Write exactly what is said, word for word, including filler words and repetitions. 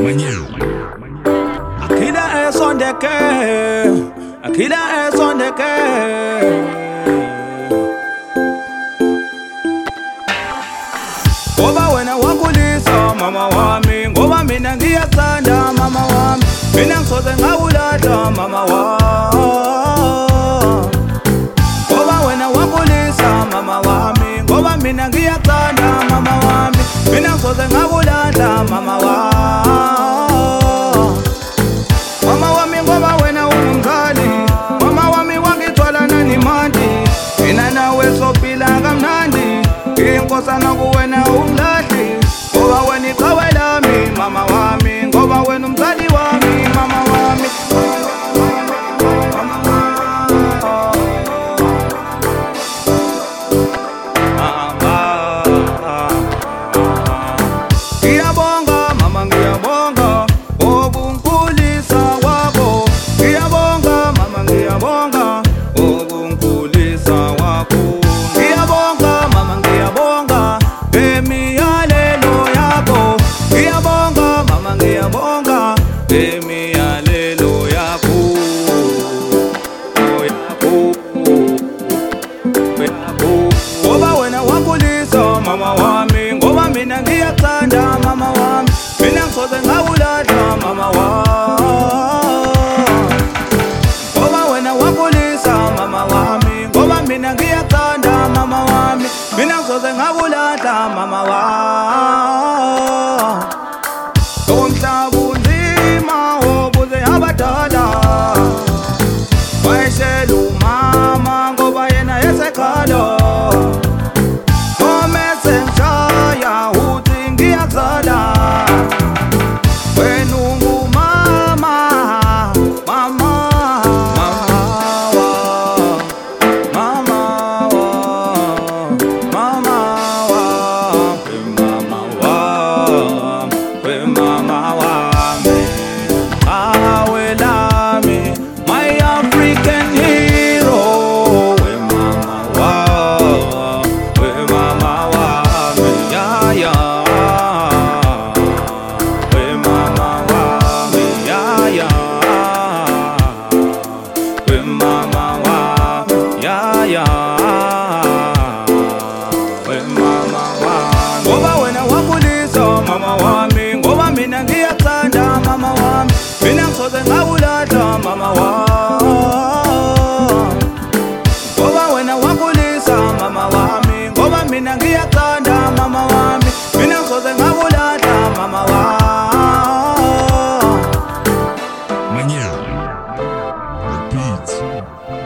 Akida es on the care, Akida es on the care. Ngoba wena wakulisa mama wami, ngoba mina ngiyathanda mama wami, mina ngisoze ngawulahla mama wami. Ngoba wena wakulisa mama wami, ngoba mina ngiyathanda mama wami, mina ngisoze ngawulahla mama wami. Mama wami ngoba wena ungumzali, mama wami wangithwala nani mandi, mina nawe sophila kamnandi, inkosana kuwena umlahli, ngoba wena iqhawe lami mama wami, ngoba wena umzali wami mama wami. Ngiyabonga mama, ngiyabonga obunkulisa wakho, ngiyabonga mama, ngiyabonga obunkulisa wakho, ngiyabonga mama, ngiyabonga emiyalelo yakho, ngiyabonga mama, ngiyabonga emiyalelo yakho, ngoba wena wakulisa mama wami, ngoba mina ngiyathanda mama wami, mina ngisoze ngawulahla mama wami. Ngoba wena wakulisa mama wami, ngoba mina ngiyathanda mama wami, mina ngisoze ngawulahla mama wami. Umhlaba unzima obuze abadala, wayeshela umama ngoba yena yesekhala, ngoba wena wakulisa mama wami, ngoba mina ngiyathanda mama wami, mina ngisoze ngawulahla mama wami. Ngoba wena wakulisa mama wami, ngoba mina ngiyathanda mama wami, mina ngisoze ngawulahla mama wami. Manhã, repeat.